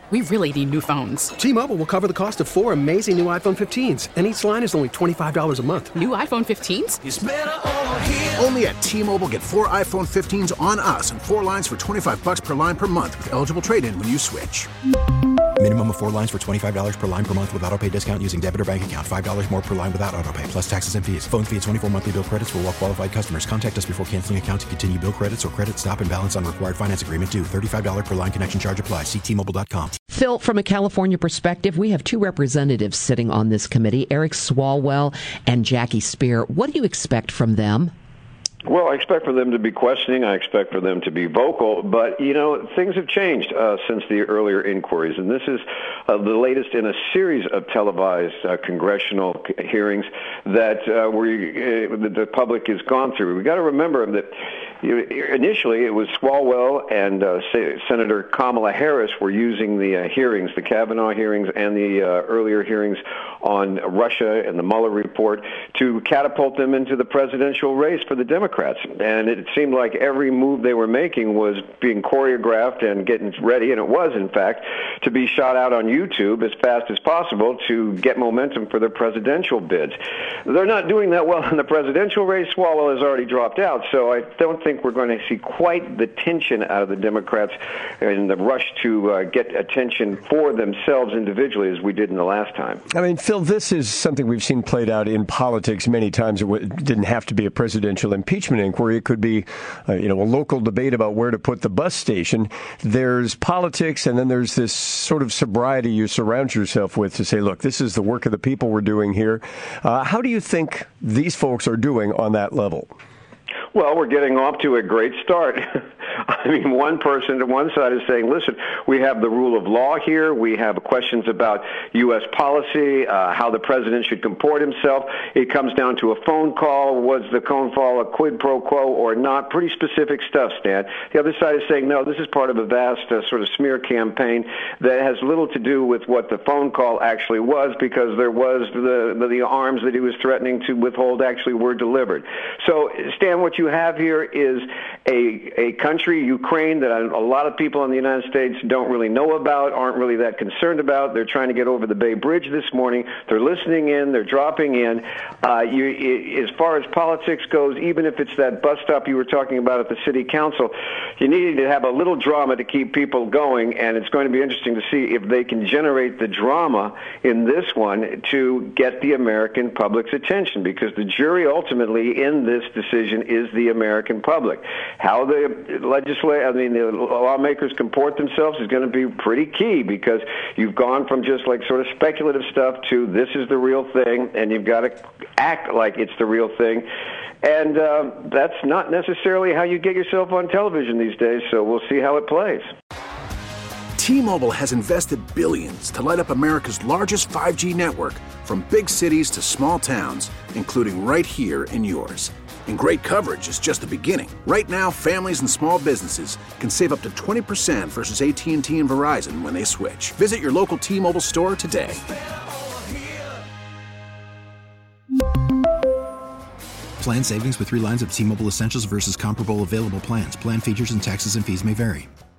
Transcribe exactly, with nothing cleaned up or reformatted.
we really need new phones. T-Mobile will cover the cost of four amazing new iPhone fifteens, and each line is only twenty-five dollars a month. New iPhone fifteens? It's better over here. Only at T-Mobile, get four iPhone fifteens on us and four lines for twenty-five dollars per line per month with eligible trade-in when you switch. Minimum of four lines for twenty-five dollars per line per month with autopay discount using debit or bank account. five dollars more per line without autopay, plus taxes and fees. Phone fee at twenty-four monthly bill credits for well-qualified customers. Contact us before canceling account to continue bill credits or credit stop and balance on required finance agreement due. thirty-five dollars per line connection charge applies. See T Mobile dot com. Phil, from a California perspective, we have two representatives sitting on this committee, Eric Swalwell and Jackie Speier. What do you expect from them? Well, I expect for them to be questioning. I expect for them to be vocal. But, you know, things have changed uh, since the earlier inquiries. And this is uh, the latest in a series of televised uh, congressional hearings that uh, we, uh, the public has gone through. We've got to remember that you know, initially it was Swalwell and uh, Senator Kamala Harris were using the uh, hearings, the Kavanaugh hearings and the uh, earlier hearings on Russia and the Mueller report to catapult them into the presidential race for the Democrats. And it seemed like every move they were making was being choreographed and getting ready, and it was, in fact, to be shot out on YouTube as fast as possible to get momentum for their presidential bids. They're not doing that well in the presidential race. Swalwell has already dropped out, so I don't think we're going to see quite the tension out of the Democrats in the rush to uh, get attention for themselves individually as we did in the last time. I mean, Phil, this is something we've seen played out in politics many times. It w- didn't have to be a presidential impeachment inquiry. It could be, uh, you know, a local debate about where to put the bus station. There's politics, and then there's this sort of sobriety you surround yourself with to say, look, this is the work of the people we're doing here. Uh, how do you think these folks are doing on that level? Well, we're getting off to a great start. I mean, one person to one side is saying, listen, we have the rule of law here. We have questions about U S policy, uh, how the president should comport himself. It comes down to a phone call. Was the phone call a quid pro quo or not? Pretty specific stuff, Stan. The other side is saying, no, this is part of a vast uh, sort of smear campaign that has little to do with what the phone call actually was, because there was the, the, the arms that he was threatening to withhold actually were delivered. So, Stan, what you have here is a, a country, Ukraine, that a lot of people in the United States don't really know about, aren't really that concerned about. They're trying to get over the Bay Bridge this morning. They're listening in. They're dropping in. Uh, you, it, as far as politics goes, even if it's that bus stop you were talking about at the city council, you need to have a little drama to keep people going, and it's going to be interesting to see if they can generate the drama in this one to get the American public's attention, because the jury ultimately in this decision is the American public. How the legislature, I mean, the lawmakers comport themselves is going to be pretty key, because you've gone from just like sort of speculative stuff to this is the real thing, and you've got to act like it's the real thing. And uh, that's not necessarily how you get yourself on television these days, so we'll see how it plays. T-Mobile has invested billions to light up America's largest five G network, from big cities to small towns, including right here in yours. And great coverage is just the beginning. Right now, families and small businesses can save up to twenty percent versus A T and T and Verizon when they switch. Visit your local T-Mobile store today. Plan savings with three lines of T-Mobile Essentials versus comparable available plans. Plan features and taxes and fees may vary.